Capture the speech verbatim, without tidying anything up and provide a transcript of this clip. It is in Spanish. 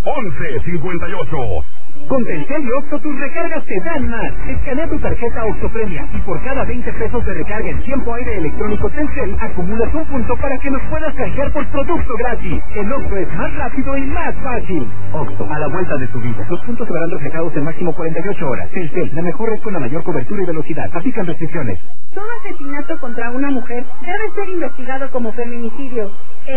once cincuenta y ocho. Con Telcel y Oxxo tus recargas te dan más. Escanea tu tarjeta Oxxo Premia y por cada veinte pesos de recarga en tiempo aire electrónico Telcel acumulas un punto para que nos puedas canjear por producto gratis. El Oxxo es más rápido y más fácil. Oxxo, a la vuelta de tu vida. Los puntos se verán reflejados en máximo cuarenta y ocho horas. Telcel, la mejor red con la mayor cobertura y velocidad. Aplican restricciones. Todo asesinato contra una mujer debe ser investigado como feminicidio.